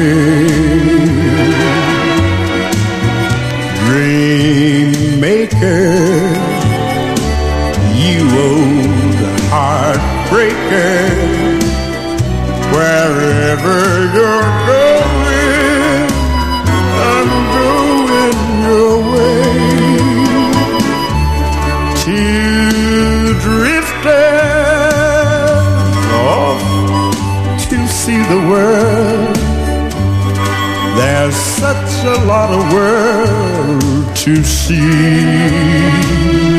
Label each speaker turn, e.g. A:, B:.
A: Dream maker, you old heartbreaker, wherever you're going, I'm going your way. Two drifters off to see the world. There's such a lot of world to see.